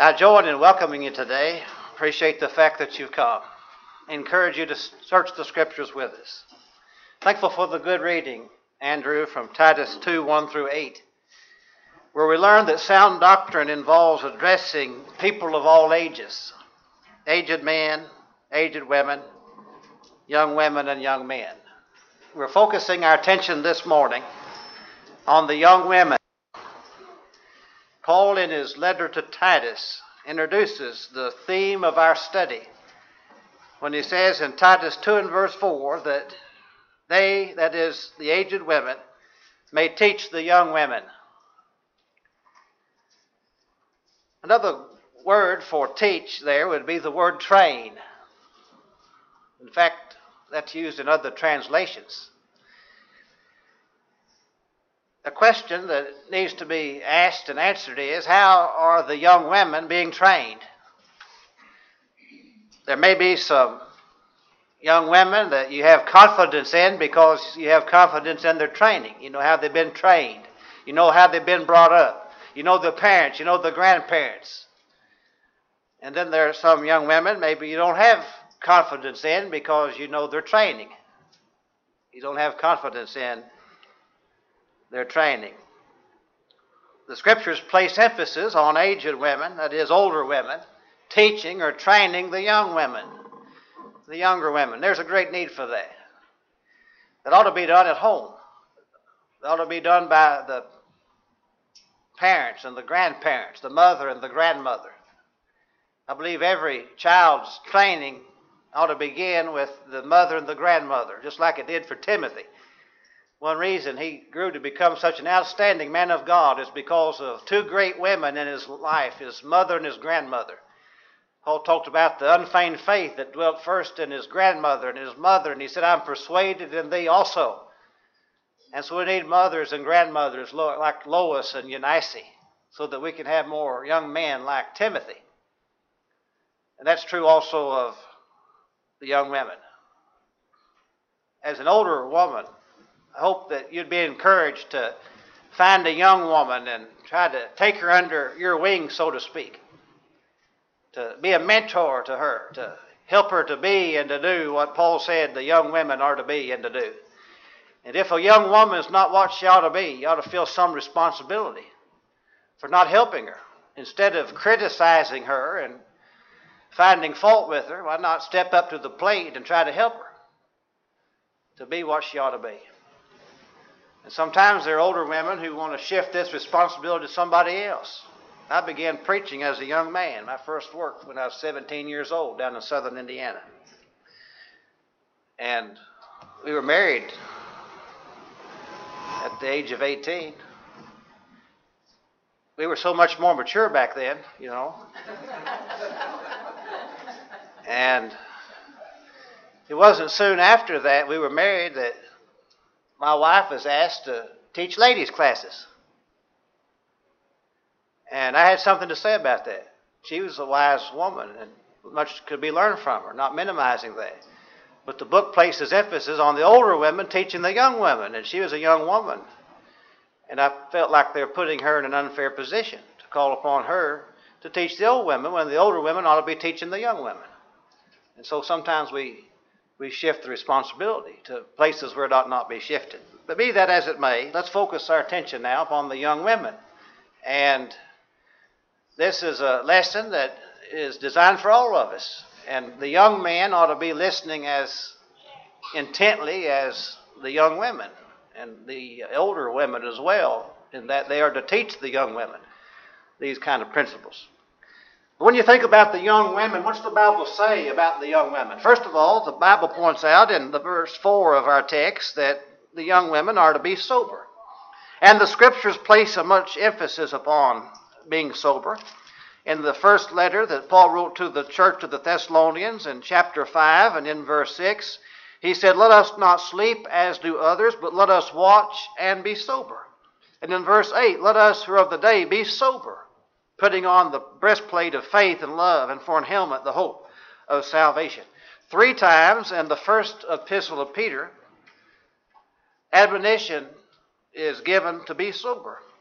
I join in welcoming you today. Appreciate the fact that you've come. Encourage you to search the scriptures with us. Thankful for the good reading, Andrew, from Titus 2, 1 through 8, where we learn that sound doctrine involves addressing people of all ages, aged men, aged women, and young men. We're focusing our attention this morning on the young women. Paul, in his letter to Titus, introduces the theme of our study when he says in Titus 2 and verse 4 that they, that is, the aged women, may teach the young women. Another word for teach there would be the word train. In fact, that's used in other translations. A question that needs to be asked and answered is, how are the young women being trained? There may be some young women that you have confidence in because you have confidence in their training. You know how they've been trained. You know how they've been brought up. You know the parents. You know the grandparents. And then there are some young women maybe you don't have confidence in because you know their training. You don't have confidence in their training. The scriptures place emphasis on aged women, that is, older women, teaching or training the young women, the younger women. There's a great need for that. That ought to be done at home. It ought to be done by the parents and the grandparents, the mother and the grandmother. I believe every child's training ought to begin with the mother and the grandmother, just like it did for Timothy. One reason he grew to become such an outstanding man of God is because of two great women in his life, his mother and his grandmother. Paul talked about the unfeigned faith that dwelt first in his grandmother and his mother, and he said, I'm persuaded in thee also. And so we need mothers and grandmothers like Lois and Eunice so that we can have more young men like Timothy. And that's true also of the young women. As an older woman, I hope that you'd be encouraged to find a young woman and try to take her under your wing, so to speak. To be a mentor to her, to help her to be and to do what Paul said the young women are to be and to do. And if a young woman is not what she ought to be, you ought to feel some responsibility for not helping her. Instead of criticizing her and finding fault with her, why not step up to the plate and try to help her to be what she ought to be? And sometimes there are older women who want to shift this responsibility to somebody else. I began preaching as a young man. My first work when I was 17 years old down in southern Indiana. And we were married at the age of 18. We were so much more mature back then, you know. And it wasn't soon after that we were married that my wife was asked to teach ladies' classes. And I had something to say about that. She was a wise woman, and much could be learned from her, not minimizing that. But the book places emphasis on the older women teaching the young women, and she was a young woman. And I felt like they were putting her in an unfair position to call upon her to teach the old women when the older women ought to be teaching the young women. And so sometimes we shift the responsibility to places where it ought not be shifted. But be that as it may, let's focus our attention now upon the young women. And this is a lesson that is designed for all of us. And the young men ought to be listening as intently as the young women, and the older women as well, in that they are to teach the young women these kind of principles. When you think about the young women, what's the Bible say about the young women? First of all, the Bible points out in the verse 4 of our text that the young women are to be sober. And the scriptures place a much emphasis upon being sober. In the first letter that Paul wrote to the church of the Thessalonians in chapter 5 and in verse 6, he said, let us not sleep as do others, but let us watch and be sober. And in verse 8, let us who are of the day be sober, putting on the breastplate of faith and love, and for an helmet the hope of salvation. 3 times in the first epistle of Peter, admonition is given to be sober.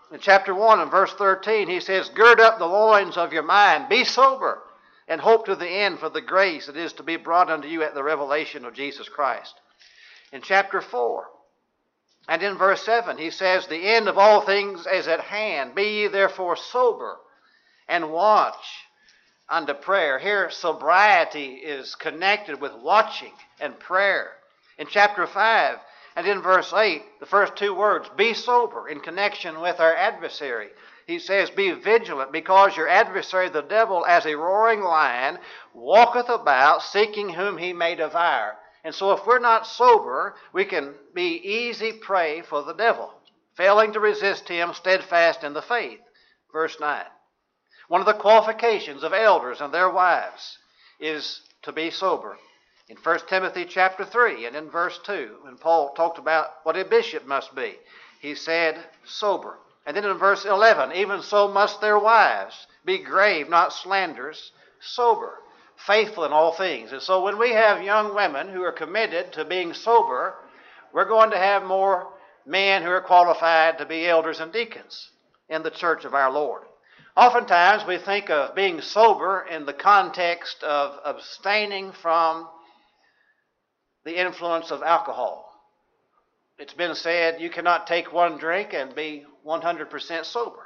In chapter 1 and verse 13, he says, gird up the loins of your mind, be sober, and hope to the end for the grace that is to be brought unto you at the revelation of Jesus Christ. In chapter 4 and in verse 7, he says, the end of all things is at hand. Be ye therefore sober and watch unto prayer. Here, sobriety is connected with watching and prayer. In chapter 5 and in verse 8, the first two words, be sober, in connection with our adversary. He says, be vigilant, because your adversary, the devil, as a roaring lion, walketh about, seeking whom he may devour. And so if we're not sober, we can be easy prey for the devil, failing to resist him steadfast in the faith. Verse 9. One of the qualifications of elders and their wives is to be sober. In 1 Timothy chapter 3 and in verse 2, when Paul talked about what a bishop must be, he said, sober. And then in verse 11, even so must their wives be grave, not slanderers, sober, faithful in all things. And so when we have young women who are committed to being sober, we're going to have more men who are qualified to be elders and deacons in the church of our Lord. Oftentimes we think of being sober in the context of abstaining from the influence of alcohol. It's been said you cannot take one drink and be 100% sober.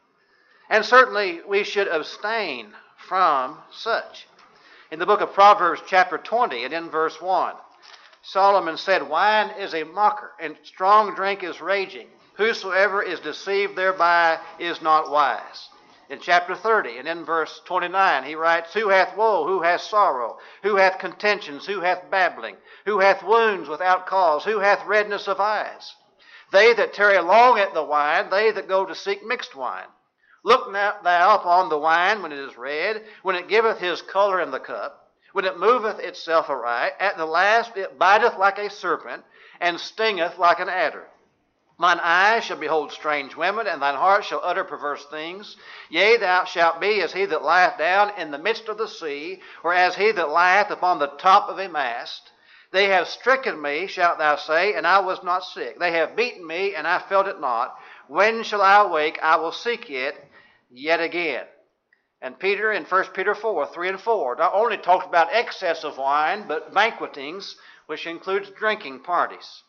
And certainly we should abstain from such. In the book of Proverbs chapter 20 and in verse 1, Solomon said, wine is a mocker, and strong drink is raging. Whosoever is deceived thereby is not wise. In chapter 30 and in verse 29, he writes, who hath woe, who hath sorrow, who hath contentions, who hath babbling, who hath wounds without cause, who hath redness of eyes? They that tarry long at the wine, they that go to seek mixed wine. Look not thou upon the wine when it is red, when it giveth his color in the cup, when it moveth itself aright, at the last it biteth like a serpent, and stingeth like an adder. Mine eyes shall behold strange women, and thine heart shall utter perverse things. Yea, thou shalt be as he that lieth down in the midst of the sea, or as he that lieth upon the top of a mast. They have stricken me, shalt thou say, and I was not sick. They have beaten me, and I felt it not. When shall I awake? I will seek it yet again. And Peter, in 1 Peter 4, 3 and 4, not only talked about excess of wine, but banquetings, which includes drinking parties.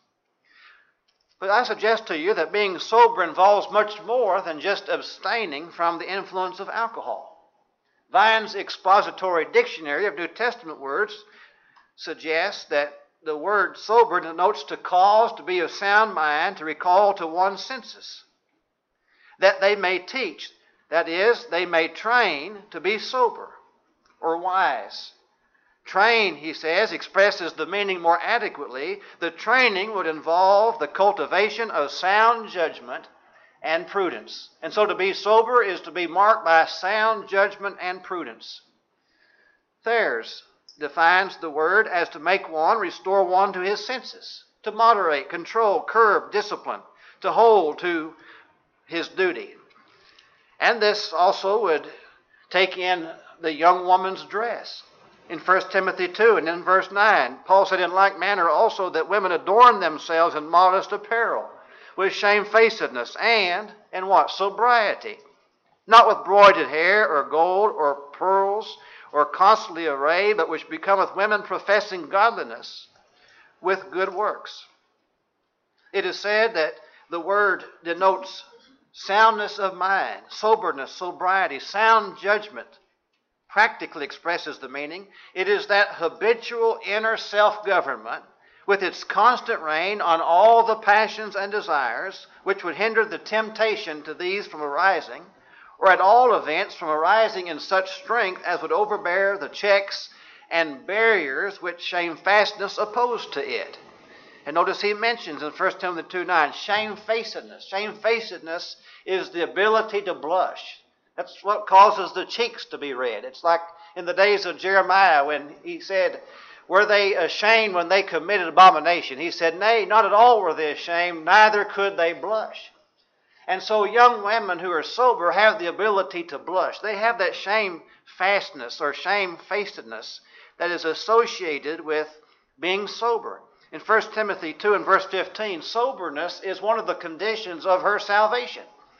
But I suggest to you that being sober involves much more than just abstaining from the influence of alcohol. Vine's expository dictionary of New Testament words suggests that the word sober denotes to cause, to be of sound mind, to recall to one's senses. That they may teach, that is, they may train to be sober or wise. Train, he says, expresses the meaning more adequately. The training would involve the cultivation of sound judgment and prudence. And so to be sober is to be marked by sound judgment and prudence. Thayers defines the word as to make one, restore one to his senses, to moderate, control, curb, discipline, to hold to his duty. And this also would take in the young woman's dress. In 1 Timothy 2 and in verse 9, Paul said, in like manner also that women adorn themselves in modest apparel, with shamefacedness and what? Sobriety. Not with broided hair or gold or pearls or costly array, but which becometh women professing godliness with good works. It is said that the word denotes soundness of mind, soberness, sobriety, sound judgment. Practically expresses the meaning. It is that habitual inner self-government with its constant rein on all the passions and desires which would hinder the temptation to these from arising, or at all events from arising in such strength as would overbear the checks and barriers which shamefastness opposed to it. And notice he mentions in 1 Timothy 2:9, shamefacedness. Shamefacedness is the ability to blush. That's what causes the cheeks to be red. It's like in the days of Jeremiah when he said, were they ashamed when they committed abomination? He said, nay, not at all were they ashamed, neither could they blush. And so young women who are sober have the ability to blush. They have that shamefastness or shamefacedness that is associated with being sober. In 1 Timothy 2 and verse 15, soberness is one of the conditions of her salvation.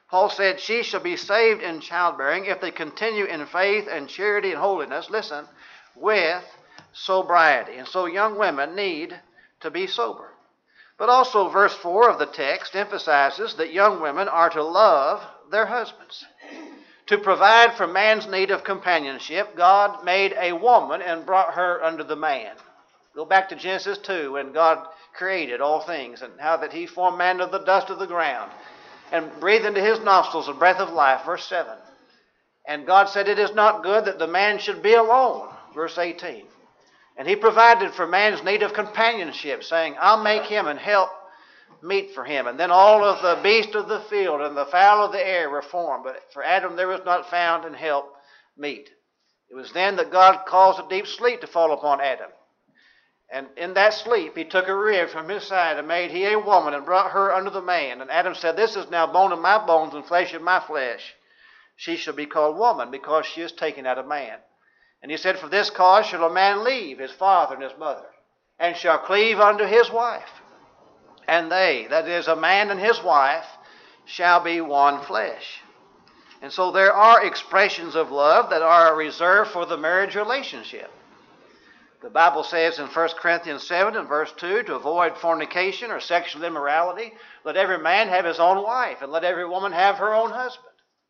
Paul said, she shall be saved in childbearing if they continue in faith and charity and holiness, listen, with sobriety. And so young women need to be sober. But also verse 4 of the text emphasizes that young women are to love their husbands. To provide for man's need of companionship, God made a woman and brought her unto the man. Go back to Genesis 2 when God created all things and how that he formed man of the dust of the ground and breathed into his nostrils a breath of life, verse 7. And God said, it is not good that the man should be alone, verse 18. And he provided for man's need of companionship, saying, I'll make him and help meet for him. And then all of the beasts of the field and the fowl of the air were formed. But for Adam there was not found an help meet. It was then that God caused a deep sleep to fall upon Adam. And in that sleep he took a rib from his side and made he a woman and brought her unto the man. And Adam said, this is now bone of my bones and flesh of my flesh. She shall be called woman because she is taken out of man. And he said, for this cause shall a man leave his father and his mother, and shall cleave unto his wife. And they, that is, a man and his wife, shall be one flesh. And so there are expressions of love that are reserved for the marriage relationship. The Bible says in 1 Corinthians 7 and verse 2, to avoid fornication or sexual immorality, let every man have his own wife, and let every woman have her own husband.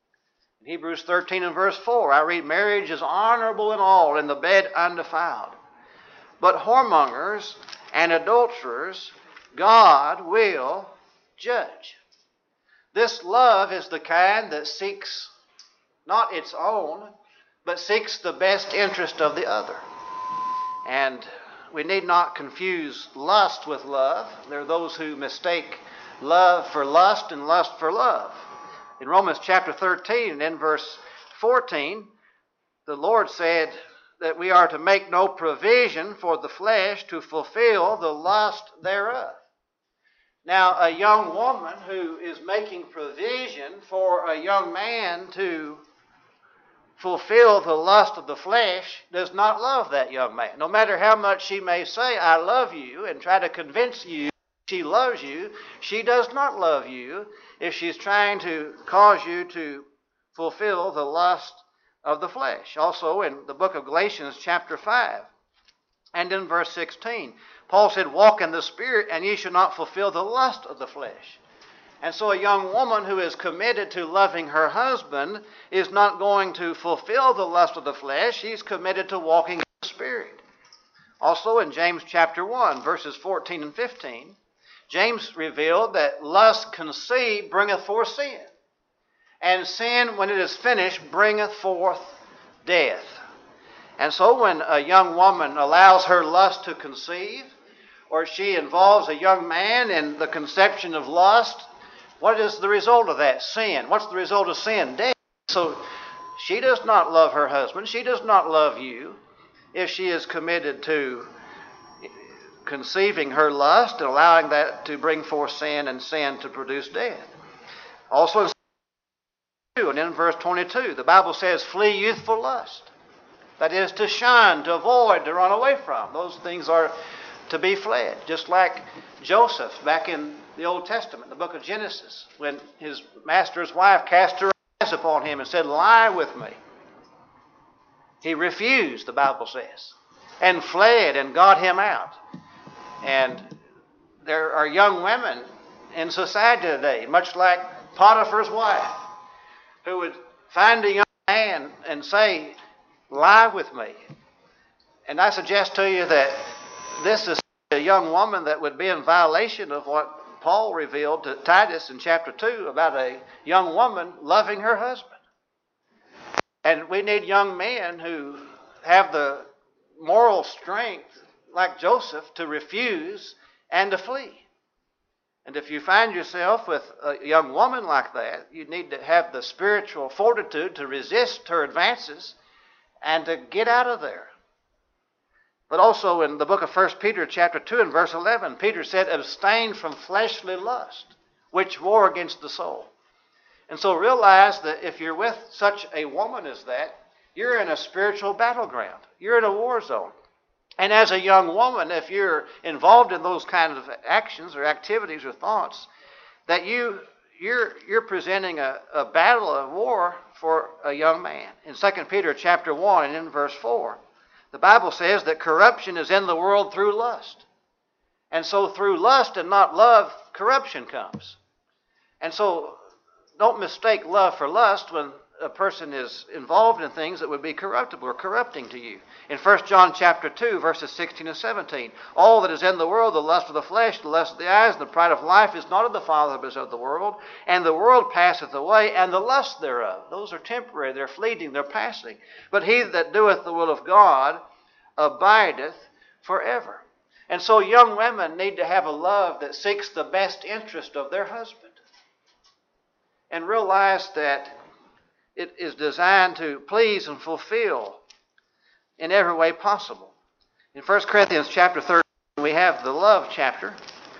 In Hebrews 13 and verse 4, I read, marriage is honorable in all, and the bed undefiled. But whoremongers and adulterers God will judge. This love is the kind that seeks not its own, but seeks the best interest of the other. And we need not confuse lust with love. There are those who mistake love for lust and lust for love. In Romans chapter 13 and in verse 14, the Lord said that we are to make no provision for the flesh to fulfill the lust thereof. Now, a young woman who is making provision for a young man to fulfill the lust of the flesh does not love that young man. No matter how much she may say, I love you, and try to convince you she loves you, she does not love you if she's trying to cause you to fulfill the lust of the flesh. Also in the book of Galatians chapter 5 and in verse 16, Paul said, walk in the Spirit, and ye shall not fulfill the lust of the flesh. And so a young woman who is committed to loving her husband is not going to fulfill the lust of the flesh. She's committed to walking in the Spirit. Also in James chapter 1, verses 14 and 15, James revealed that lust conceived bringeth forth sin. And sin, when it is finished, bringeth forth death. And so when a young woman allows her lust to conceive, or she involves a young man in the conception of lust, what is the result of that? Sin. What's the result of sin? Death. So she does not love her husband. She does not love you if she is committed to conceiving her lust and allowing that to bring forth sin and sin to produce death. Also in verse 22, the Bible says, flee youthful lust. That is to shun, to avoid, to run away from. Those things are to be fled. Just like Joseph back in the Old Testament, the book of Genesis, when his master's wife cast her eyes upon him and said, lie with me. He refused, the Bible says, and fled and got him out. And there are young women in society today, much like Potiphar's wife, who would find a young man and say, lie with me. And I suggest to you that this is a young woman that would be in violation of what Paul revealed to Titus in chapter 2 about a young woman loving her husband. And we need young men who have the moral strength, like Joseph, to refuse and to flee. And if you find yourself with a young woman like that, you need to have the spiritual fortitude to resist her advances and to get out of there. But also in the book of 1 Peter chapter 2 and verse 11, Peter said, abstain from fleshly lust, which war against the soul. And so realize that if you're with such a woman as that, you're in a spiritual battleground. You're in a war zone. And as a young woman, if you're involved in those kinds of actions or activities or thoughts, that you you're presenting a battle, a war for a young man. In 2 Peter chapter 1 and in verse 4, the Bible says that corruption is in the world through lust. And so through lust and not love, corruption comes. And so don't mistake love for lust when a person is involved in things that would be corruptible or corrupting to you. In 1 John chapter 2, verses 16 and 17, all that is in the world, the lust of the flesh, the lust of the eyes, and the pride of life is not of the Father, but is of the world. And the world passeth away, and the lust thereof. Those are temporary, they're fleeting, they're passing. But he that doeth the will of God abideth forever. And so young women need to have a love that seeks the best interest of their husband. And realize that it is designed to please and fulfill in every way possible. In 1 Corinthians chapter 13, we have the love chapter.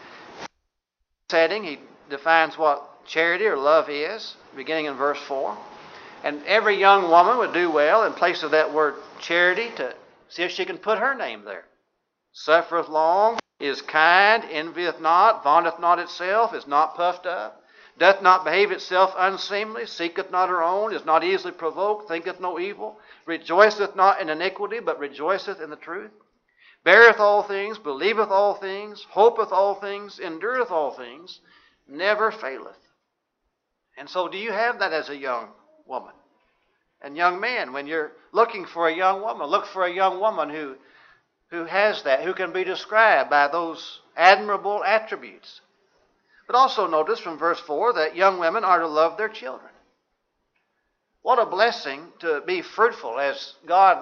Setting, he defines what charity or love is, beginning in verse 4. And every young woman would do well in place of that word charity to see if she can put her name there. Suffereth long, is kind, envieth not, vaunteth not itself, is not puffed up, doth not behave itself unseemly, seeketh not her own, is not easily provoked, thinketh no evil, rejoiceth not in iniquity, but rejoiceth in the truth, beareth all things, believeth all things, hopeth all things, endureth all things, never faileth. And so do you have that as a young woman? And young men, when you're looking for a young woman, look for a young woman who has that, who can be described by those admirable attributes. But also notice from verse 4 that young women are to love their children. What a blessing to be fruitful, as God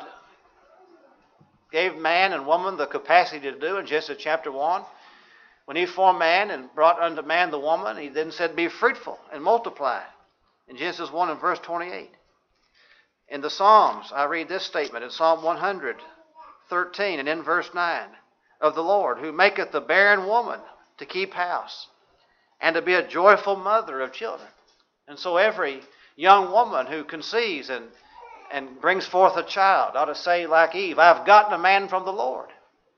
gave man and woman the capacity to do in Genesis chapter 1. When he formed man and brought unto man the woman, he then said, be fruitful and multiply. In Genesis 1 and verse 28. In the Psalms, I read this statement in Psalm 113 and in verse 9, of the Lord, who maketh the barren woman to keep house, and to be a joyful mother of children. And so every young woman who conceives and brings forth a child ought to say like Eve, I've gotten a man from the Lord.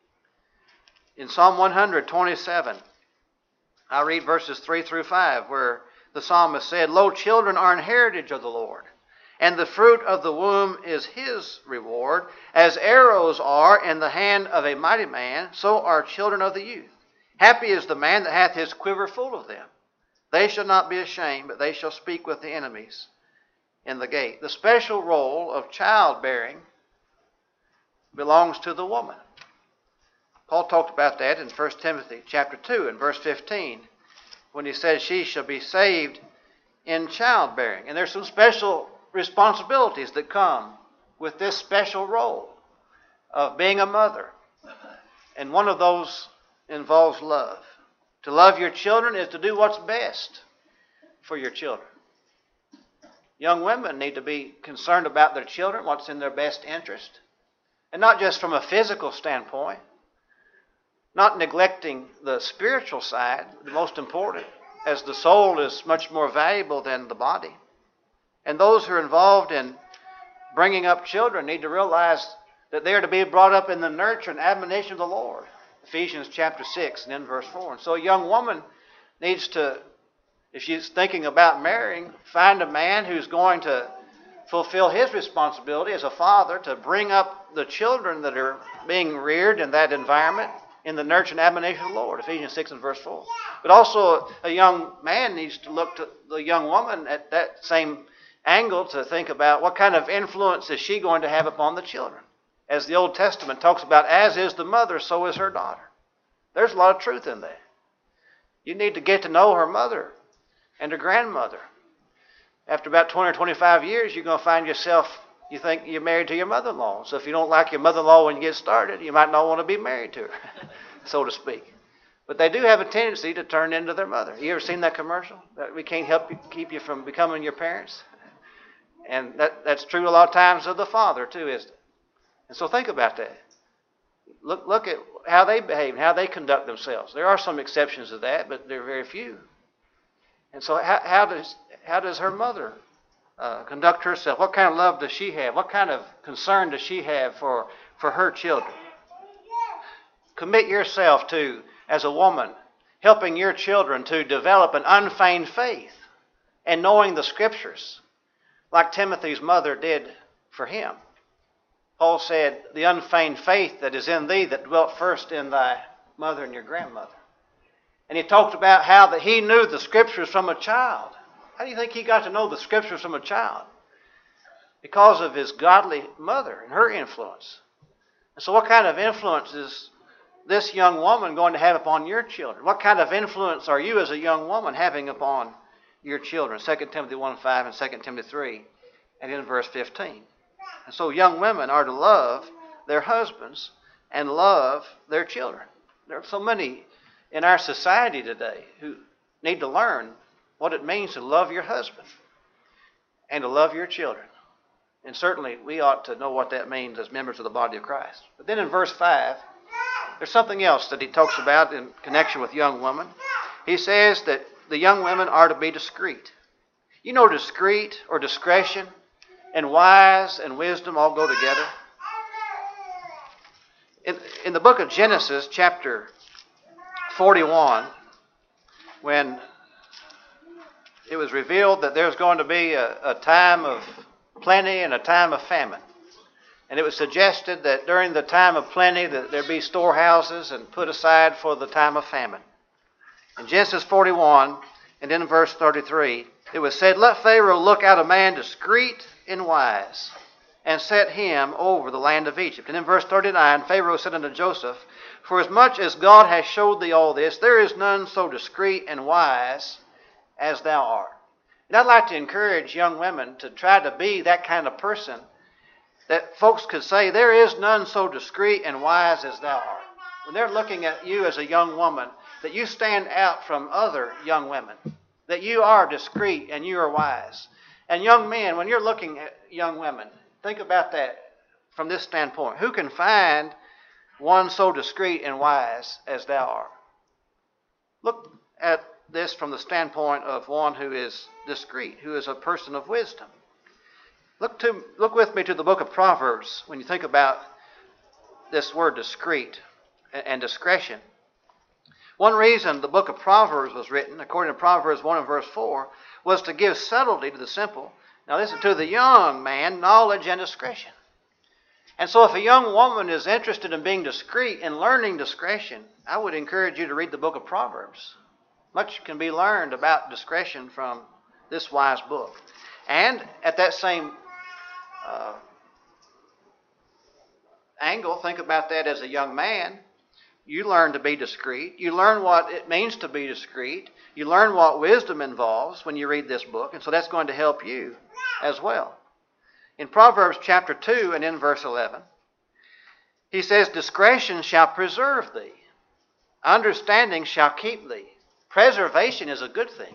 In Psalm 127, I read verses 3 through 5, where the psalmist said, lo, children are an heritage of the Lord, and the fruit of the womb is his reward. As arrows are in the hand of a mighty man, so are children of the youth. Happy is the man that hath his quiver full of them. They shall not be ashamed, but they shall speak with the enemies in the gate. The special role of childbearing belongs to the woman. Paul talked about that in 1 Timothy chapter 2 and verse 15, when he says she shall be saved in childbearing. And there's some special responsibilities that come with this special role of being a mother. And one of those involves love. To love your children is to do what's best for your children. Young women need to be concerned about their children, what's in their best interest. And not just from a physical standpoint, not neglecting the spiritual side, the most important, as the soul is much more valuable than the body. And those who are involved in bringing up children need to realize that they are to be brought up in the nurture and admonition of the Lord. Ephesians chapter 6 and in verse 4. And so a young woman needs to, if she's thinking about marrying, find a man who's going to fulfill his responsibility as a father to bring up the children that are being reared in that environment in the nurture and admonition of the Lord. Ephesians 6 and verse 4. But also a young man needs to look to the young woman at that same angle to think about what kind of influence is she going to have upon the children. As the Old Testament talks about, as is the mother, so is her daughter. There's a lot of truth in that. You need to get to know her mother and her grandmother. After about 20 or 25 years, you're going to find yourself, you think you're married to your mother-in-law. So if you don't like your mother-in-law when you get started, you might not want to be married to her, so to speak. But they do have a tendency to turn into their mother. You ever seen that commercial? That we can't help you, keep you from becoming your parents? And that's true a lot of times of the father too, isn't it? And so think about that. Look at how they behave and how they conduct themselves. There are some exceptions to that, but there are very few. And so how does her mother conduct herself? What kind of love does she have? What kind of concern does she have for her children? Commit yourself to, as a woman, helping your children to develop an unfeigned faith and knowing the Scriptures, like Timothy's mother did for him. Paul said, the unfeigned faith that is in thee that dwelt first in thy mother and your grandmother. And he talked about how that he knew the Scriptures from a child. How do you think he got to know the Scriptures from a child? Because of his godly mother and her influence. And so what kind of influence is this young woman going to have upon your children? What kind of influence are you as a young woman having upon your children? 2 Timothy 1:5 and 2 Timothy 3 and in verse 15. And so young women are to love their husbands and love their children. There are so many in our society today who need to learn what it means to love your husband and to love your children. And certainly we ought to know what that means as members of the body of Christ. But then in verse 5, there's something else that he talks about in connection with young women. He says that the young women are to be discreet. You know, discreet or discretion and wise and wisdom all go together. In the book of Genesis, chapter 41, when it was revealed that there's going to be a time of plenty and a time of famine. And it was suggested that during the time of plenty that there be storehouses and put aside for the time of famine. In Genesis 41 and in verse 33, it was said, let Pharaoh look out a man discreet and wise, and set him over the land of Egypt. And in verse 39, Pharaoh said unto Joseph, for as much as God has showed thee all this, there is none so discreet and wise as thou art. And I'd like to encourage young women to try to be that kind of person that folks could say, there is none so discreet and wise as thou art. When they're looking at you as a young woman, that you stand out from other young women, that you are discreet and you are wise. And young men, when you're looking at young women, think about that from this standpoint. Who can find one so discreet and wise as thou art? Look at this from the standpoint of one who is discreet, who is a person of wisdom. Look with me to the book of Proverbs when you think about this word discreet and discretion. One reason the book of Proverbs was written, according to Proverbs 1 and verse 4, was to give subtlety to the simple. Now listen, to the young man, knowledge and discretion. And so if a young woman is interested in being discreet and learning discretion, I would encourage you to read the book of Proverbs. Much can be learned about discretion from this wise book. And at that same angle, think about that as a young man. You learn to be discreet. You learn what it means to be discreet. You learn what wisdom involves when you read this book. And so that's going to help you as well. In Proverbs chapter 2 and in verse 11, he says, discretion shall preserve thee. Understanding shall keep thee. Preservation is a good thing.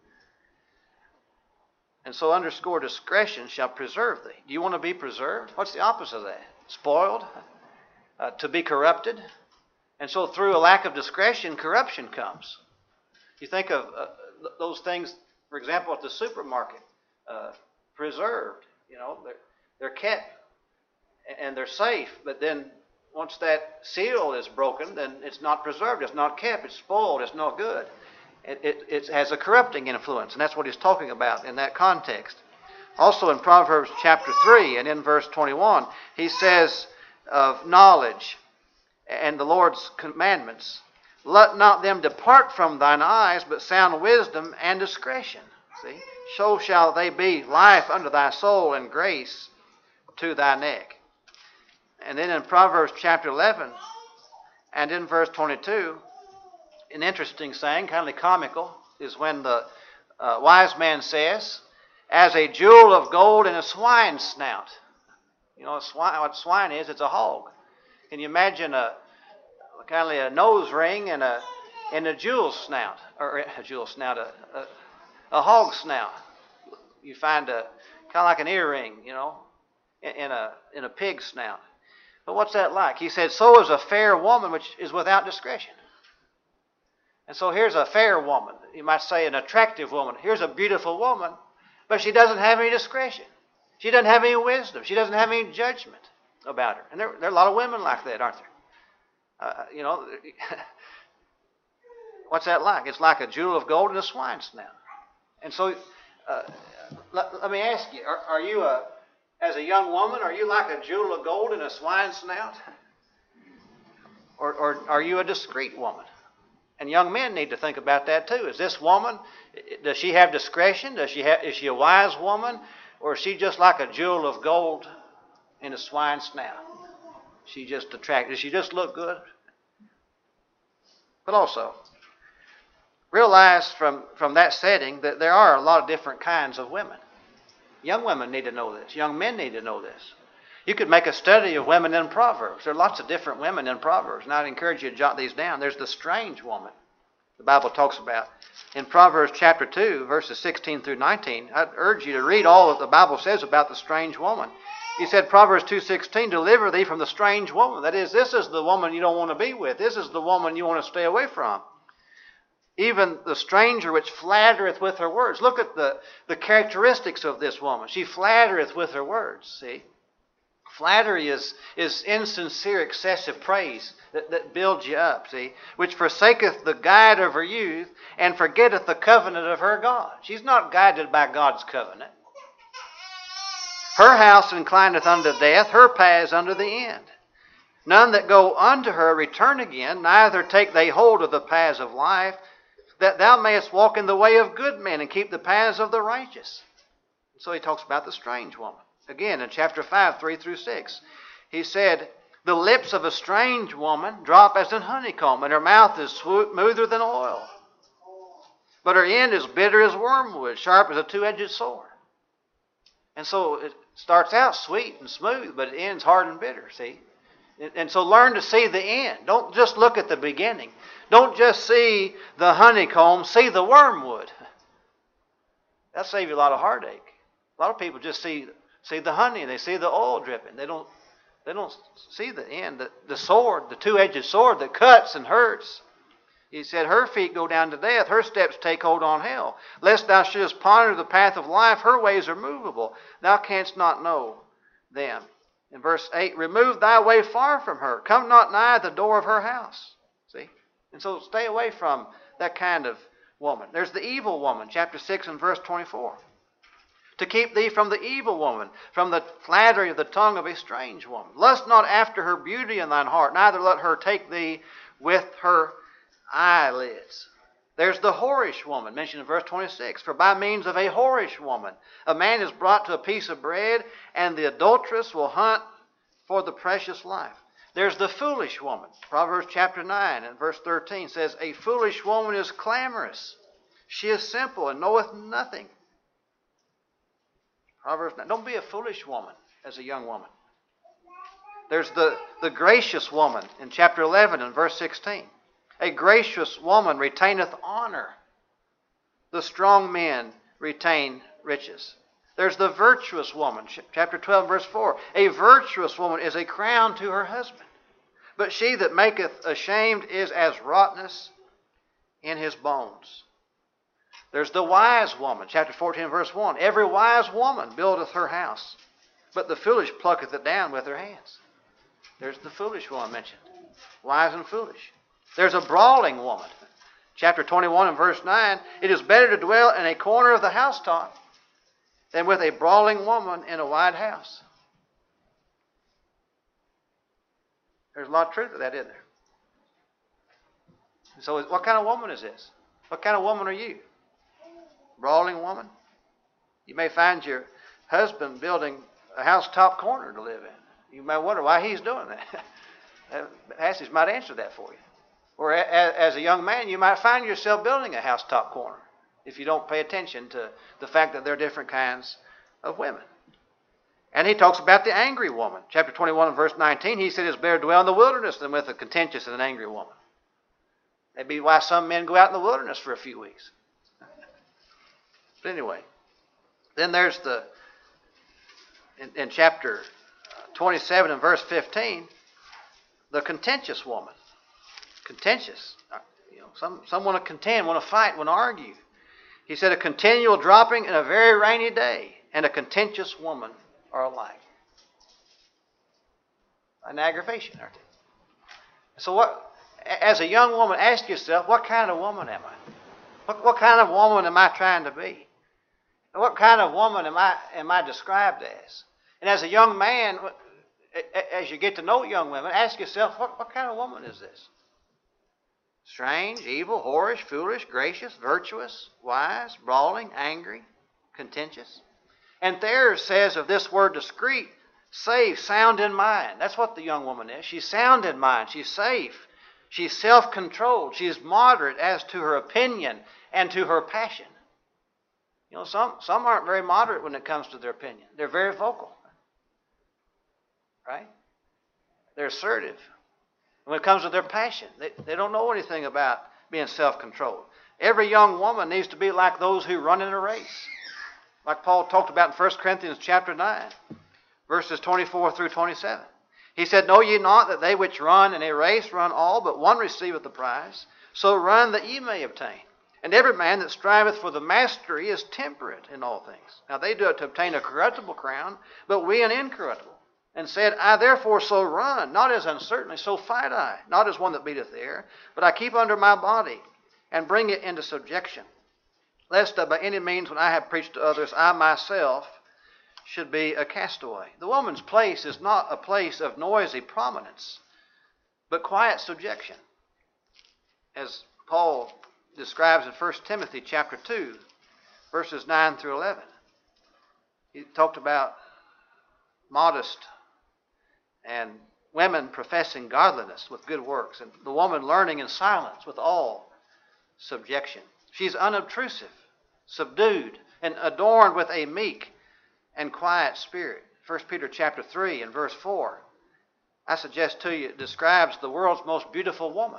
And so underscore, discretion shall preserve thee. Do you want to be preserved? What's the opposite of that? Spoiled? To be corrupted? And so through a lack of discretion, corruption comes. You think of those things, for example, at the supermarket, preserved. You know, they're kept and they're safe. But then once that seal is broken, then it's not preserved. It's not kept. It's spoiled. It's not good. It has a corrupting influence. And that's what he's talking about in that context. Also in Proverbs chapter 3 and in verse 21, he says of knowledge and the Lord's commandments, let not them depart from thine eyes, but sound wisdom and discretion. See? So shall they be life unto thy soul and grace to thy neck. And then in Proverbs chapter 11 and in verse 22, an interesting saying, kind of comical, is when the wise man says, as a jewel of gold in a swine's snout. You know what swine is? It's a hog. Can you imagine a nose ring and a jewel snout, or a jewel snout, a hog snout? You find a kind of like an earring, you know, in a pig snout. But what's that like? He said, so is a fair woman which is without discretion. And so here's a fair woman. You might say an attractive woman. Here's a beautiful woman, but she doesn't have any discretion. She doesn't have any wisdom. She doesn't have any judgment about her. And there are a lot of women like that, aren't there? You know, what's that like? It's like a jewel of gold in a swine's snout. And so Uh, let me ask you, are you as a young woman, are you like a jewel of gold in a swine's snout? Or are you a discreet woman? And young men need to think about that too. Is this woman, does she have discretion? Is she a wise woman? Or is she just like a jewel of gold in a swine's snout? She just attractive. Does she just look good? But also, realize from that setting that there are a lot of different kinds of women. Young women need to know this. Young men need to know this. You could make a study of women in Proverbs. There are lots of different women in Proverbs, and I'd encourage you to jot these down. There's the strange woman the Bible talks about. In Proverbs chapter 2, verses 16 through 19, I'd urge you to read all that the Bible says about the strange woman. He said, Proverbs 2:16, deliver thee from the strange woman. That is, this is the woman you don't want to be with. This is the woman you want to stay away from. Even the stranger which flattereth with her words. Look at the characteristics of this woman. She flattereth with her words, see. Flattery is insincere, excessive praise that builds you up, see. Which forsaketh the guide of her youth and forgetteth the covenant of her God. She's not guided by God's covenant. Her house inclineth unto death, her paths unto the end. None that go unto her return again, neither take they hold of the paths of life, that thou mayest walk in the way of good men and keep the paths of the righteous. So he talks about the strange woman. Again, in chapter 5, 3 through 6, he said, the lips of a strange woman drop as an honeycomb, and her mouth is smoother than oil. But her end is bitter as wormwood, sharp as a two-edged sword. And so it starts out sweet and smooth, but it ends hard and bitter, see? And so learn to see the end. Don't just look at the beginning. Don't just see the honeycomb, see the wormwood. That'll save you a lot of heartache. A lot of people just see the honey, they see the oil dripping. They don't see the end, the sword, the two-edged sword that cuts and hurts. He said, her feet go down to death, her steps take hold on hell. Lest thou shouldest ponder the path of life, her ways are movable. Thou canst not know them. In verse 8, remove thy way far from her. Come not nigh the door of her house. See? And so stay away from that kind of woman. There's the evil woman, chapter 6 and verse 24. To keep thee from the evil woman, from the flattery of the tongue of a strange woman. Lust not after her beauty in thine heart, neither let her take thee with her eyelids. There's the whorish woman, mentioned in verse 26. For by means of a whorish woman, a man is brought to a piece of bread, and the adulteress will hunt for the precious life. There's the foolish woman. Proverbs chapter 9 and verse 13 says, a foolish woman is clamorous. She is simple and knoweth nothing. Proverbs 9. Don't be a foolish woman as a young woman. There's the gracious woman in chapter 11 and verse 16. A gracious woman retaineth honor. The strong men retain riches. There's the virtuous woman, chapter 12, verse 4. A virtuous woman is a crown to her husband. But she that maketh ashamed is as rottenness in his bones. There's the wise woman, chapter 14, verse 1. Every wise woman buildeth her house, but the foolish plucketh it down with her hands. There's the foolish woman mentioned. Wise and foolish. There's a brawling woman. Chapter 21 and verse 9. It is better to dwell in a corner of the housetop than with a brawling woman in a wide house. There's a lot of truth to that, isn't there? So what kind of woman is this? What kind of woman are you? Brawling woman? You may find your husband building a housetop corner to live in. You may wonder why he's doing that. Passage might answer that for you. Or as a young man, you might find yourself building a housetop corner if you don't pay attention to the fact that there are different kinds of women. And he talks about the angry woman. Chapter 21 and verse 19, he said, it's better to dwell in the wilderness than with a contentious and an angry woman. That'd be why some men go out in the wilderness for a few weeks. But anyway, then there's in chapter 27 and verse 15, the contentious woman. Contentious. Some want to contend, want to fight, want to argue. He said a continual dropping in a very rainy day and a contentious woman are alike. An aggravation, aren't they? So as a young woman, ask yourself, what kind of woman am I? What kind of woman am I trying to be? What kind of woman am I described as? And as a young man, as you get to know young women, ask yourself, what kind of woman is this? Strange, evil, whorish, foolish, gracious, virtuous, wise, brawling, angry, contentious. And Thayer says of this word discreet, safe, sound in mind. That's what the young woman is. She's sound in mind. She's safe. She's self-controlled. She's moderate as to her opinion and to her passion. You know, some aren't very moderate when it comes to their opinion. They're very vocal. Right? They're assertive. When it comes to their passion, they don't know anything about being self-controlled. Every young woman needs to be like those who run in a race. Like Paul talked about in 1 Corinthians chapter 9, verses 24 through 27. He said, Know ye not that they which run in a race run all, but one receiveth the prize? So run that ye may obtain. And every man that striveth for the mastery is temperate in all things. Now they do it to obtain a corruptible crown, but we an incorruptible. And said, I therefore so run, not as uncertainly, so fight I, not as one that beateth the air, but I keep under my body, and bring it into subjection, lest by any means when I have preached to others, I myself should be a castaway. The woman's place is not a place of noisy prominence, but quiet subjection. As Paul describes in 1 Timothy chapter 2, verses 9 through 11. He talked about modest and women professing godliness with good works, and the woman learning in silence with all subjection. She's unobtrusive, subdued, and adorned with a meek and quiet spirit. 1 Peter chapter 3 and verse 4, I suggest to you, it describes the world's most beautiful woman.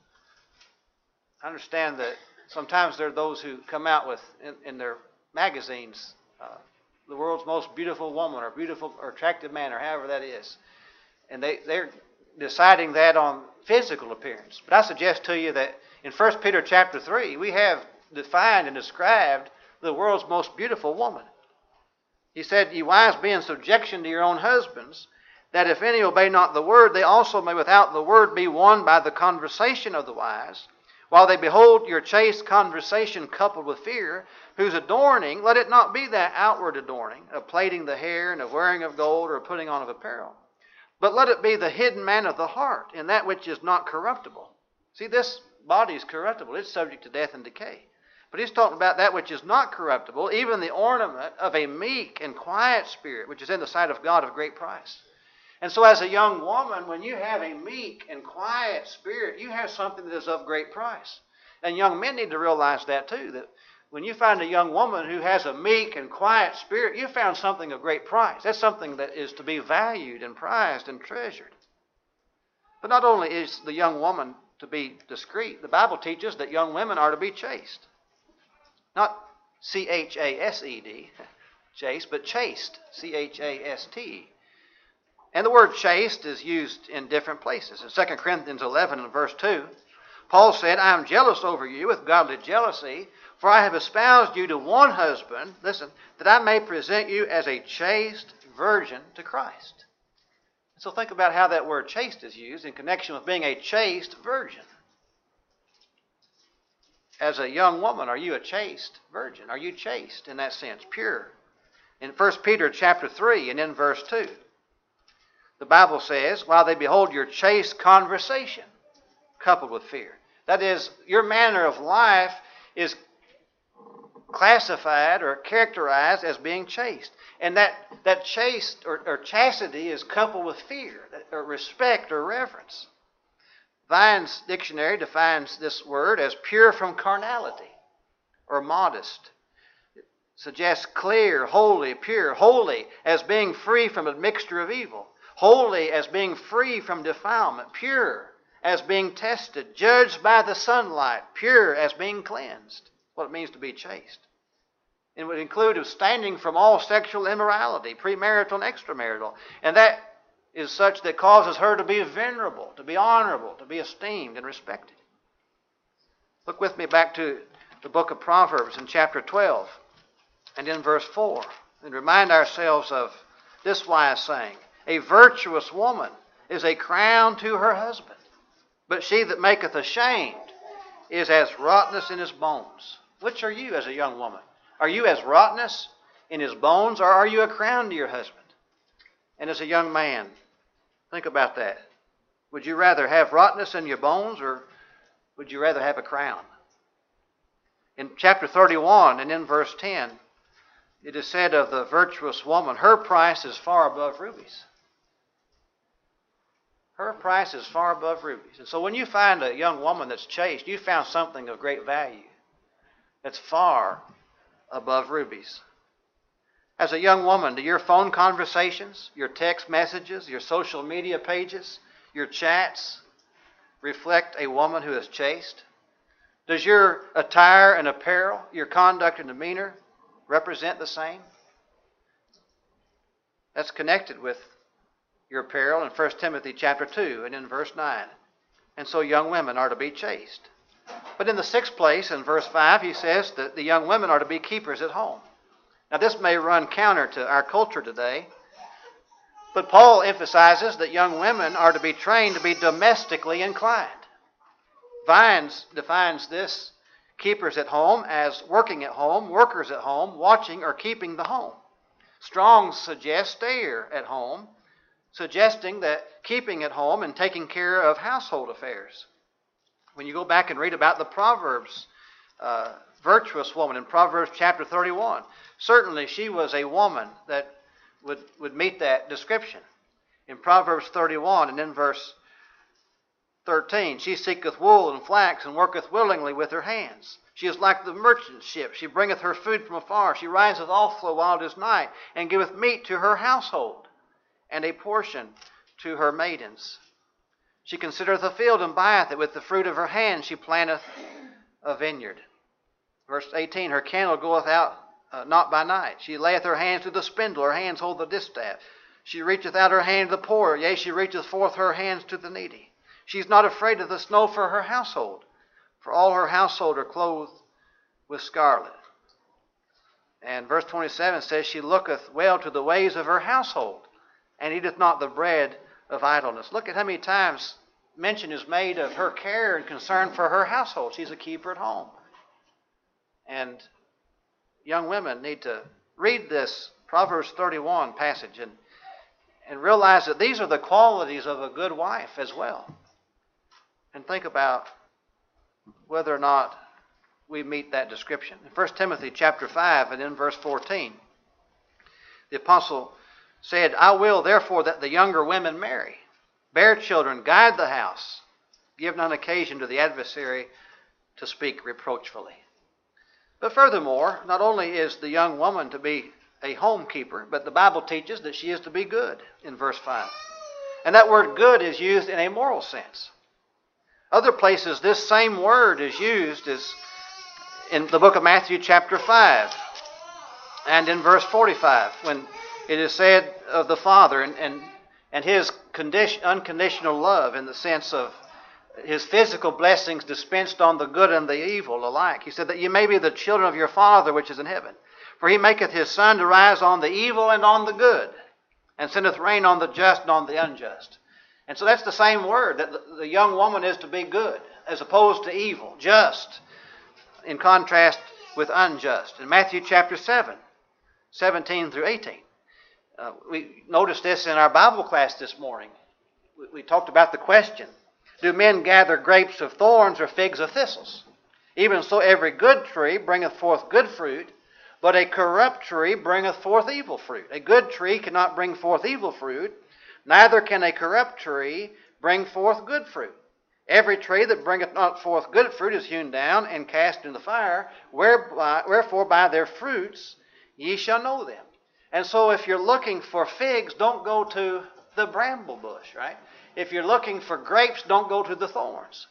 I understand that sometimes there are those who come out with, in their magazines, the world's most beautiful woman or beautiful or attractive man or however that is. And they're deciding that on physical appearance. But I suggest to you that in 1 Peter chapter 3, we have defined and described the world's most beautiful woman. He said, Ye wives, be in subjection to your own husbands, that if any obey not the word, they also may without the word be won by the conversation of the wise, while they behold your chaste conversation coupled with fear, whose adorning, let it not be that outward adorning, of plaiting the hair and of wearing of gold or of putting on of apparel, but let it be the hidden man of the heart, in that which is not corruptible. See, this body is corruptible. It's subject to death and decay. But he's talking about that which is not corruptible, even the ornament of a meek and quiet spirit, which is in the sight of God of great price. And so as a young woman, when you have a meek and quiet spirit, you have something that is of great price. And young men need to realize that too, that when you find a young woman who has a meek and quiet spirit, you found something of great price. That's something that is to be valued and prized and treasured. But not only is the young woman to be discreet, the Bible teaches that young women are to be chaste. Not C-H-A-S-E-D, chaste, but chaste, C-H-A-S-T. And the word chaste is used in different places. In 2 Corinthians 11 and verse 2, Paul said, I am jealous over you with godly jealousy, for I have espoused you to one husband, listen, that I may present you as a chaste virgin to Christ. So think about how that word chaste is used in connection with being a chaste virgin. As a young woman, are you a chaste virgin? Are you chaste in that sense, pure? In 1 Peter chapter 3 and in verse 2, the Bible says, while they behold your chaste conversation coupled with fear. That is, your manner of life is classified or characterized as being chaste. And that chaste or chastity is coupled with fear, or respect or reverence. Vine's dictionary defines this word as pure from carnality or modest. It suggests clear, holy, pure, holy as being free from a mixture of evil, holy as being free from defilement, pure as being tested, judged by the sunlight, pure as being cleansed. What it means to be chaste. It would include abstaining from all sexual immorality, premarital and extramarital. And that is such that causes her to be venerable, to be honorable, to be esteemed and respected. Look with me back to the book of Proverbs in chapter 12 and in verse 4. And remind ourselves of this wise saying, a virtuous woman is a crown to her husband, but she that maketh ashamed is as rottenness in his bones. Which are you as a young woman? Are you as rottenness in his bones, or are you a crown to your husband? And as a young man, think about that. Would you rather have rottenness in your bones, or would you rather have a crown? In chapter 31 and in verse 10, it is said of the virtuous woman, her price is far above rubies. Her price is far above rubies. And so when you find a young woman that's chaste, you found something of great value that's far above rubies. As a young woman, do your phone conversations, your text messages, your social media pages, your chats reflect a woman who is chaste? Does your attire and apparel, your conduct and demeanor represent the same? That's connected with your apparel in 1 Timothy chapter 2 and in verse 9. And so young women are to be chaste. But in the sixth place, in verse 5, he says that the young women are to be keepers at home. Now this may run counter to our culture today, but Paul emphasizes that young women are to be trained to be domestically inclined. Vines defines this keepers at home as working at home, workers at home, watching or keeping the home. Strong's suggests stayer at home, suggesting that keeping at home and taking care of household affairs. When you go back and read about the Proverbs, virtuous woman in Proverbs chapter 31, certainly she was a woman that would meet that description. In Proverbs 31 and in verse 13, she seeketh wool and flax and worketh willingly with her hands. She is like the merchant ship. She bringeth her food from afar. She riseth also while it is night, and giveth meat to her household, and a portion to her maidens. She considereth a field and buyeth it. With the fruit of her hand she planteth a vineyard. Verse 18, her candle goeth out not by night. She layeth her hands to the spindle. Her hands hold the distaff. She reacheth out her hand to the poor. Yea, she reacheth forth her hands to the needy. She is not afraid of the snow for her household, for all her household are clothed with scarlet. And verse 27 says, she looketh well to the ways of her household, and eateth not the bread of idleness. Look at how many times mention is made of her care and concern for her household. She's a keeper at home. And young women need to read this Proverbs 31 passage and realize that these are the qualities of a good wife as well. And think about whether or not we meet that description. In 1 Timothy chapter 5 and in verse 14, the apostle said, I will therefore that the younger women marry, bear children, guide the house, give none occasion to the adversary to speak reproachfully. But furthermore, not only is the young woman to be a homekeeper, but the Bible teaches that she is to be good in verse 5. And that word good is used in a moral sense. Other places this same word is used as in the book of Matthew chapter 5 and in verse 45 when it is said of the Father and his unconditional love in the sense of his physical blessings dispensed on the good and the evil alike. He said that ye may be the children of your Father which is in heaven. For he maketh his sun to rise on the evil and on the good, and sendeth rain on the just and on the unjust. And so that's the same word, that the young woman is to be good, as opposed to evil, just, in contrast with unjust. In Matthew chapter 7, 17 through 18. We noticed this in our Bible class this morning. We talked about the question, do men gather grapes of thorns or figs of thistles? Even so every good tree bringeth forth good fruit, but a corrupt tree bringeth forth evil fruit. A good tree cannot bring forth evil fruit, neither can a corrupt tree bring forth good fruit. Every tree that bringeth not forth good fruit is hewn down and cast into the fire. Wherefore by their fruits ye shall know them. And so if you're looking for figs, don't go to the bramble bush, right? If you're looking for grapes, don't go to the thorns.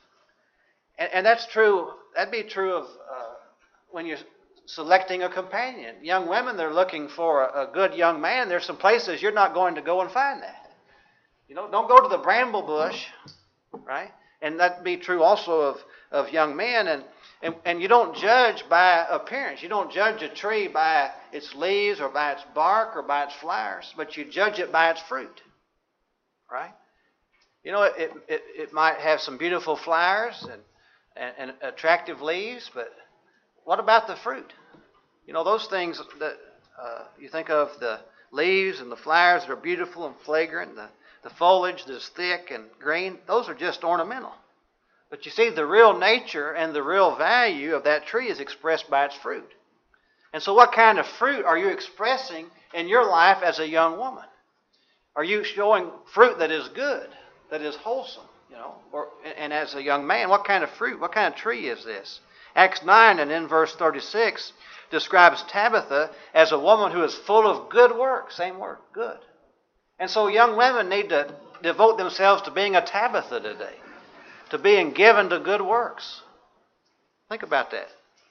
And that's true. That'd be true of when you're selecting a companion. Young women, they're looking for a good young man. There's some places you're not going to go and find that. You know, don't go to the bramble bush, right? And that'd be true also of young men. And you don't judge by appearance. You don't judge a tree by its leaves or by its bark or by its flowers, but you judge it by its fruit, right? You know, it might have some beautiful flowers and attractive leaves, but what about the fruit? You know, those things that you think of, the leaves and the flowers that are beautiful and fragrant, the foliage that's thick and green, those are just ornamental. But you see, the real nature and the real value of that tree is expressed by its fruit. And so what kind of fruit are you expressing in your life as a young woman? Are you showing fruit that is good, that is wholesome? You know, and as a young man, what kind of fruit, what kind of tree is this? Acts 9 and in verse 36 describes Tabitha as a woman who is full of good works. Same word, good. And so young women need to devote themselves to being a Tabitha today, to being given to good works. Think about that.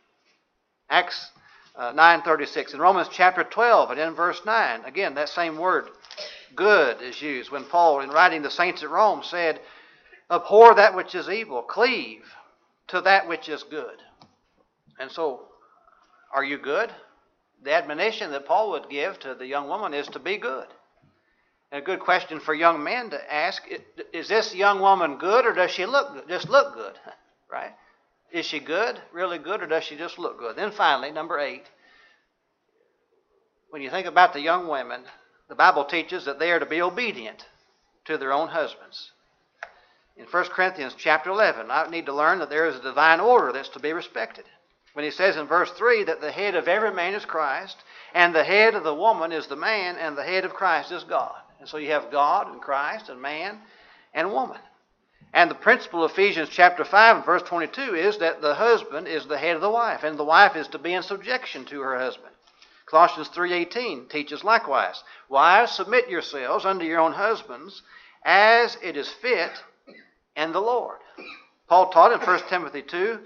Acts 9:36. In Romans chapter 12 and in verse 9, again, that same word, good, is used when Paul, in writing the saints at Rome, said, abhor that which is evil, cleave to that which is good. And so, are you good? The admonition that Paul would give to the young woman is to be good. And a good question for young men to ask, is this young woman good, or does she look good? Just look good, right? Is she good, really good, or does she just look good? Then finally, number 8, when you think about the young women, the Bible teaches that they are to be obedient to their own husbands. In 1 Corinthians chapter 11, I need to learn that there is a divine order that's to be respected. When he says in verse 3 that the head of every man is Christ, and the head of the woman is the man, and the head of Christ is God. And so you have God and Christ and man and woman. And the principle of Ephesians chapter 5 and verse 22 is that the husband is the head of the wife, and the wife is to be in subjection to her husband. Colossians 3:18 teaches likewise, wives, submit yourselves unto your own husbands as it is fit in the Lord. Paul taught in 1 Timothy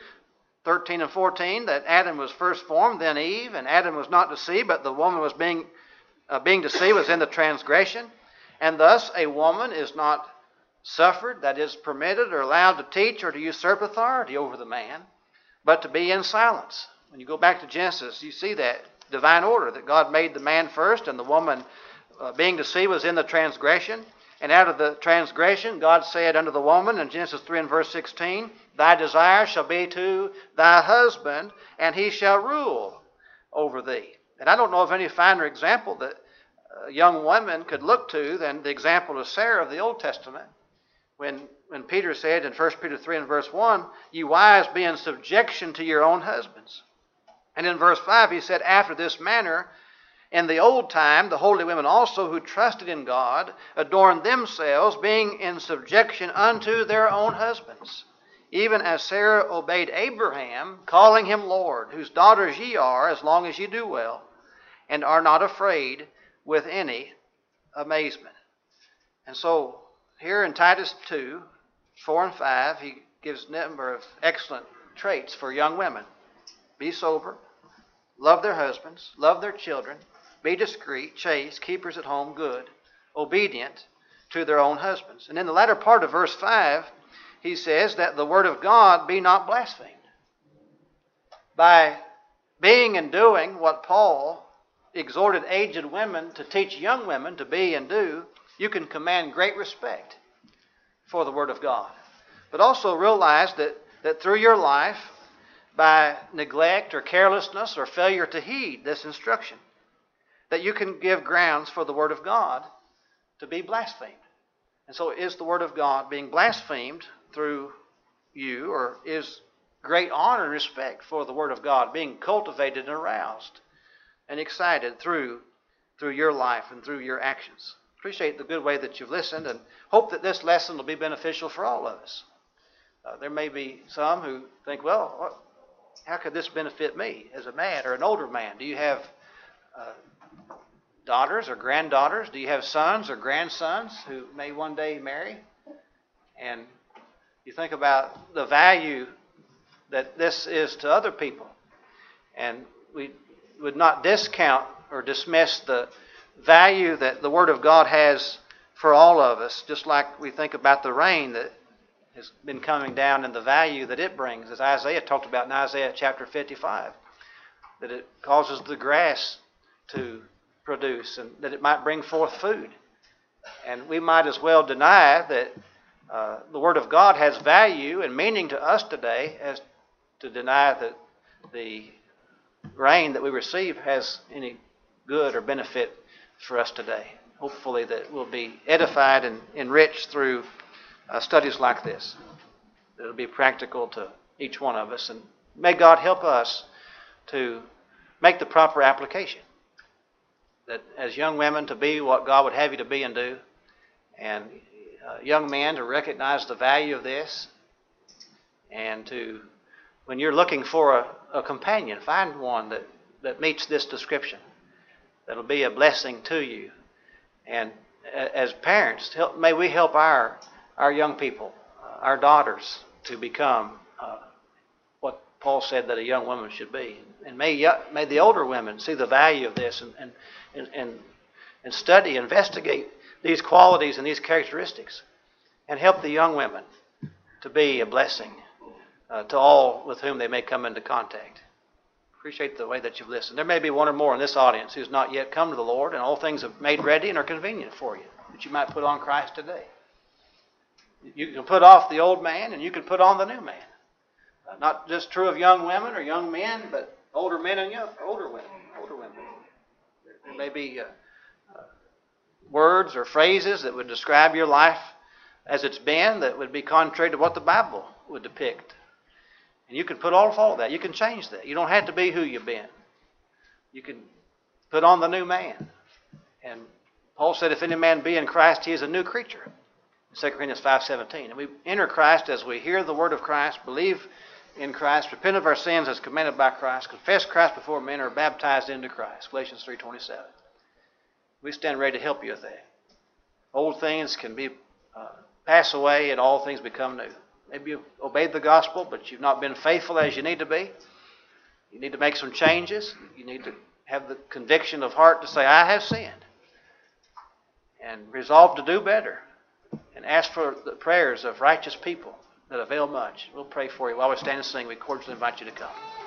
2:13 and 14 that Adam was first formed, then Eve, and Adam was not deceived, but the woman was being deceived was in the transgression. And thus a woman is not suffered, that is permitted or allowed to teach or to usurp authority over the man, but to be in silence. When you go back to Genesis, you see that divine order that God made the man first, and the woman being deceived was in the transgression. And out of the transgression, God said unto the woman in Genesis 3 and verse 16, thy desire shall be to thy husband, and he shall rule over thee. And I don't know of any finer example that young women could look to than the example of Sarah of the Old Testament. When Peter said in 1 Peter 3 and verse 1, you wives be in subjection to your own husbands. And in verse 5 he said, after this manner, in the old time, the holy women also who trusted in God adorned themselves, being in subjection unto their own husbands, even as Sarah obeyed Abraham, calling him Lord, whose daughters ye are, as long as ye do well, and are not afraid with any amazement. And so, here in Titus 2, 4 and 5, he gives a number of excellent traits for young women. Be sober, love their husbands, love their children, be discreet, chaste, keepers at home, good, obedient to their own husbands. And in the latter part of verse 5, he says that the word of God be not blasphemed. By being and doing what Paul exhorted aged women to teach young women to be and do, you can command great respect for the word of God. But also realize that through your life, by neglect or carelessness or failure to heed this instruction, that you can give grounds for the word of God to be blasphemed. And so is the word of God being blasphemed through you, or is great honor and respect for the word of God being cultivated and aroused and excited through your life and through your actions? Appreciate the good way that you've listened, and hope that this lesson will be beneficial for all of us. There may be some who think, well, how could this benefit me as a man or an older man? Do you have daughters or granddaughters? Do you have sons or grandsons who may one day marry? And you think about the value that this is to other people. And we would not discount or dismiss the value that the Word of God has for all of us, just like we think about the rain that has been coming down and the value that it brings, as Isaiah talked about in Isaiah chapter 55, that it causes the grass to produce and that it might bring forth food. And we might as well deny that the Word of God has value and meaning to us today as to deny that the rain that we receive has any good or benefit for us today. Hopefully that we'll be edified and enriched through studies like this. It'll be practical to each one of us. And may God help us to make the proper application. That as young women to be what God would have you to be and do. And young men to recognize the value of this. And to, when you're looking for a companion, find one that meets this description. That'll be a blessing to you. And as parents, may we help our young people, our daughters, to become what Paul said that a young woman should be. And may the older women see the value of this and study, investigate these qualities and these characteristics, and help the young women to be a blessing to all with whom they may come into contact. Appreciate the way that you've listened. There may be one or more in this audience who's not yet come to the Lord, and all things are made ready and are convenient for you, that you might put on Christ today. You can put off the old man, and you can put on the new man. Not just true of young women or young men, but older men and older women. There may be words or phrases that would describe your life as it's been that would be contrary to what the Bible would depict. And you can put off all that. You can change that. You don't have to be who you've been. You can put on the new man. And Paul said, if any man be in Christ, he is a new creature. In 2 Corinthians 5:17. And we enter Christ as we hear the word of Christ, believe in Christ, repent of our sins as commanded by Christ, confess Christ before men, are baptized into Christ. Galatians 3:27. We stand ready to help you with that. Old things can be pass away and all things become new. Maybe you've obeyed the gospel, but you've not been faithful as you need to be. You need to make some changes. You need to have the conviction of heart to say, I have sinned. And resolve to do better. And ask for the prayers of righteous people that avail much. We'll pray for you. While we stand and sing, we cordially invite you to come.